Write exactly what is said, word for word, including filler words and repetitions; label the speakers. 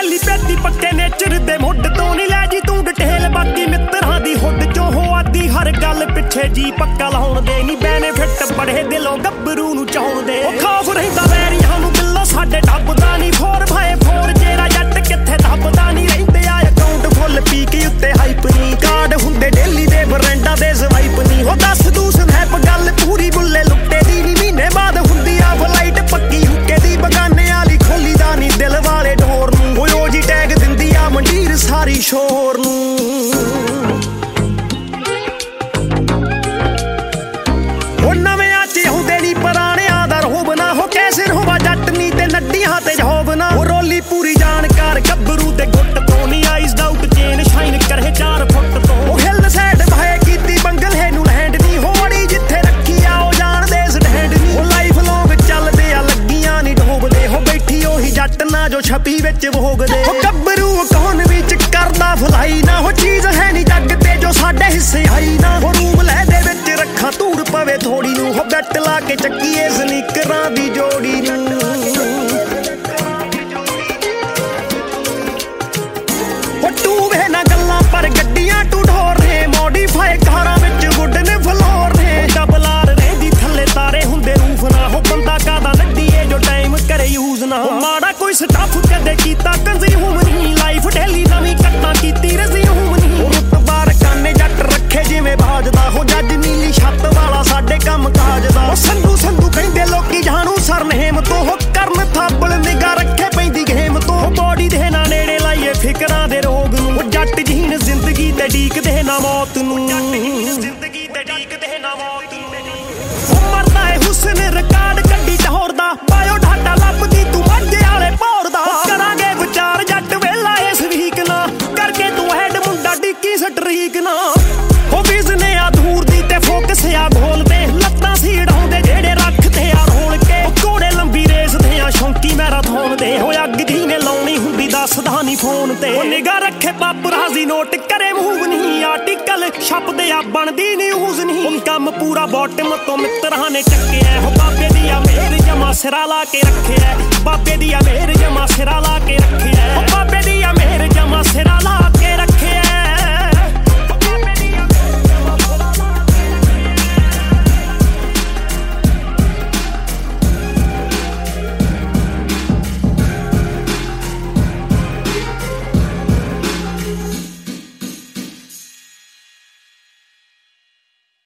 Speaker 1: ਵੇਲੀ ਪੈਤੀ ਪੱਕੇ ਨੇਚਰ ਦੇ ਮੁੱਢ ਤੋਂ ਨੀ ਲੈ ਜੀ ਤੂੰ ਡਿਟੇਲ ਬਾਕੀ ਮਿੱਤਰਾਂ ਦੀ ਹੁੱਡ ਚੋਂ ਹੋ ਆਦੀ ਹਰ ਗੱਲ ਪਿੱਛੇ ਜੀ ਪੱਕਾ ਲਾਉਣ ਦੇ ਨੀ ਬੈਨੀਫਿਟ ਬੜੇ ਦਿਲੋਂ ਗੱਭਰੂ ਨੂੰ ਚਾਹੁੰਦੇ ਉਹ ਖੌਫ ਰਹਿੰਦਾ ਵੈਰੀਆਂ ਨੂੰ ਬਿੱਲੋ ਸਾਡੇ ਡੱਬਦਾ ਨੀ ਫੋਰ ਭਾਏ ਫੋਰ ਜਿਹੜਾ ਜੱਟ ਕਿੱਥੇ ਦੱਬਦਾ ਨੀ ਰਹਿੰਦੇ ਆ ਅਕਾਊਂਟ ਫੁੱਲ ਪੀ ਕੇ ਉੱਤੇ ਹਾਈਪ ਨੀ ਕਾਰਡ ਹੁੰਦੇ ਡੇਲੀ ਦੇ ਬਰੈਂਡਾਂ ਦੇ ਸਵਾਈਪ ਨੀ ਉਹ ਦੱਸ ਦੂ ਸਨੈਪ ਗੱਲ ਪੂਰੀ ਬੁੱਲੇ ਲੁੱਟੇ ਦੀ ਨੀ ਮਹੀਨੇ ਬਾਅਦ ਹੁੰਦੀ ਆ ਫਲਾਈਟ ਪੱਕੀ ਹੁੱਕੇ ਦੀ ਬਗਾਨੇ ਵਾਲੀ ਖੋਲੀ ਦਾ ਨੀ ਦਿਲ ਵਾਲੇ ਢੋਰ ਨੂੰ ਉਹ ਰੋਜ਼ ਹੀ ਟੈਗ ਦਿੰਦੀ ਆ ਮੰਡੀਰ ਸਾਰੀ ਸ਼ੋਰ ਨੂੰ ਉਹ ਨਵਿਆਂ ਚ ਆਉਂਦੇ ਨੀ ਪੁਰਾਣਿਆਂ ਦਾ ਰੋਬ ਨਾ ਹੋ ਕੈਸੇ ਹੋਵਾ ਜੱਟ ਨੀ ਤੇ ਨੱਡੀਆਂ ਤੇ ਜੋਬ ਨਾ ਉਹ ਰੋਲੀ ਪੂਰੀ ਜਾਣਕਾਰ ਗੱਭਰੂ ਦੇ ਗੁੱਟ ਤੋਂ ਨੀ ਆਈਸ ਡਾਊਟ ਚੇਨ ਸ਼ਾਈਨ ਕਰੇ ਚਾਰ ਫੁੱਟ ਤੋਂ ਉਹ ਹਿੱਲ ਸੈਡ ਭਾਏ ਕੀਤੀ ਬੰਗਲੇ ਨੂੰ ਲੈਂਡ ਨੀ ਹੋੜੀ ਜਿੱਥੇ ਰੱਖੀ ਆ ਉਹ ਜਾਣਦੇ ਸਟੈਂਡ ਨੀ ਉਹ ਲਾਈਫ ਲੌਂਗ ਚੱਲਦੇ ਆ ਲੱਗੀਆਂ ਨੀ ਡੋਬਦੇ ਹੋ ਬੈਠੀ ਉਹੀ ਜੱਟ ਨਾ ਜੋ ਛਪੀ ਵਿੱਚ ਭੋਗਦੇ ਉਹ ਗੱਭਰੂ ਕੌਣ ਵਿੱਚ ਕਰਦਾ ਫਲਾਈ ਨਾ ਉਹ ਚੀਜ਼ ਹੈ ਨੀ ਜੱਗ ਤੇ ਜੋ ਸਾਡੇ ਹਿੱਸੇ ਆਈ ਨਾ ਉਹ ਰੂਮ ਲੈ ਦੇ ਵਿੱਚ ਰੱਖਾਂ ਧੂੜ ਪਵੇ ਥੋੜੀ ਨੂੰ ਉਹ ਬੈਟ ਲਾ ਕੇ ਚੱਕੀਏ ਸਨੀਕਰਾਂ ਦੀ ਜੋੜੀ ਨੂੰ ਉਹ ਟੂ ਵੇ ਨਾ ਗੱਲਾਂ ਪਰ ਗੱਡੀਆਂ ਟੂ ਢੋਰ ਨੇ ਮੋਡੀਫਾਈ ਕਾਰਾਂ ਵਿੱਚ ਗੁੱਡ ਨੇ ਫਲੋਰ ਨੇ ਡਬਲਾਰ ਰਹਿੰਦੀ ਥੱਲੇ ਤਾਰੇ ਹੁੰਦੇ ਰੂਫ ਨਾ ਉਹ ਬੰਦਾ ਕਾਦਾ ਲੱਡੀਏ ਜੋ ਟਾਈਮ ਕਰੇ ਯੂਜ਼ ਨਾ ਮਾੜਾ ਕੋਈ ਸਟਾਫ ਕਦੇ ਕੀਤਾ ਕੰਜ਼ਿਊਮ ਨਹੀਂ ਲਾਈਫ ਡੇਲੀ ਨਵੀਂ ਕੱਟਾਂ ਕੀਤੀ ਰਜ਼ਿਊਮ ਨਹੀਂ ਉਹ ਰੁਤਬਾ ਰਕਾਨੇ ਜੱਟ ਰੱਖੇ ਜਿਵੇਂ ਬਾਜਦਾ ਹੋ ਜੱਜ ਨੀਲੀ ਛੱਤ ਵਾਲਾ ਸਾਡੇ ਕੰਮ ਕਾਜ ਦਾ ਉਹ ਸੰਧੂ ਸੰਧੂ ਕਹਿੰਦੇ ਲੋਕੀ ਜਾਣੂ ਸਰਨੇਮ ਤੋਂ ਉਹ ਕਰਨ ਥਾਪਲ ਨਿਗਾ ਰੱਖੇ ਪੈਂਦੀ ਗੇਮ ਤੋਂ ਉਹ ਬੋਡੀ ਦੇ ਨਾ ਨੇੜੇ ਲਾਈਏ ਫਿਕਰਾਂ ਦੇ ਰੋਗ ਨੂੰ ਉਹ ਜੱਟ ਜੀਨ ਜ਼ਿੰਦਗੀ ਤੇ ਡੀਕਦੇ ਨਾ ਮੌਤ ਨੂੰ ਜ਼ਿੰਦਗੀ ਤੇ ਡੀਕਦੇ ਨਾ ਮੌਤ ਨੂੰ ਉਹ ਮਰਦਾ ਏ ਹੁਸਨ ਰਿਕਾਰਡ ਕੱਢੀ ਟਹੋਰ ਦਾ ਬਾਇਓ ਡਾਟਾ ਲੱਭਦੀ ਤੂੰ ਮਾਝੇ ਵਾਲੇ ਭੌਰ ਦਾ ਕਰਾਂਗੇ ਵਿਚਾਰ ਜੱਟ ਵੇਲਾ ਇਸ ਵੀਕ ਨਾ ਕਰਕੇ ਤੂੰ ਹੈਡ ਮੁੰਡਾ ਡਿੱਕੀ ਸਟਰੀਕ ਨਾ ਉਹ ਵਿਜ਼ਨੇ ਆ ਦੂਰ ਦੀ ਤੇ ਫੋਕਸ ਆ ਗੋਲ ਤੇ ਲੱਤਾਂ ਸੀੜਾਉਂਦੇ ਜਿਹੜੇ ਰੱਖਦੇ ਆ ਰੋਲ ਕੇ ਉਹ ਘੋੜੇ ਲੰਬੀ ਰੇਸਦੇ ਆ ਸ਼ੌਂਕੀ ਮੈਰਾਥਨ ਦੇ ਹੋ ਅੱਗ ਜੀ ਨੇ ਲਾਉਣੀ ਹੁੰਦੀ ਦੱਸਦਾ ਨਹੀਂ ਫੋਨ ਤੇ ਉਹ ਨਿਗਾ ਰੱਖੇ ਪਾਪਰਾਜ਼ੀ ਨੋਟ ਕਰੇ ਮੂਵ ਨਹੀਂ ਆਰਟੀਕਲ ਛਪਦੇ ਆ ਬਣਦੀ ਨਿਊਜ਼ ਨਹੀਂ ਉਹ ਕੰਮ ਪੂਰਾ ਬਾਟਮ ਤੋਂ ਮਿੱਤਰਾਂ ਨੇ ਚੱਕਿਆ ਉਹ ਬਾਬੇ ਦੀ ਆ ਮੇਰ ਜਮਾ ਸਿਰਾ ਲਾ ਕੇ ਰੱਖਿਆ ਬਾਬੇ ਦੀ ਆ ਮੇਰ ਜਮਾ ਸਿਰਾ ਲਾ ਕੇ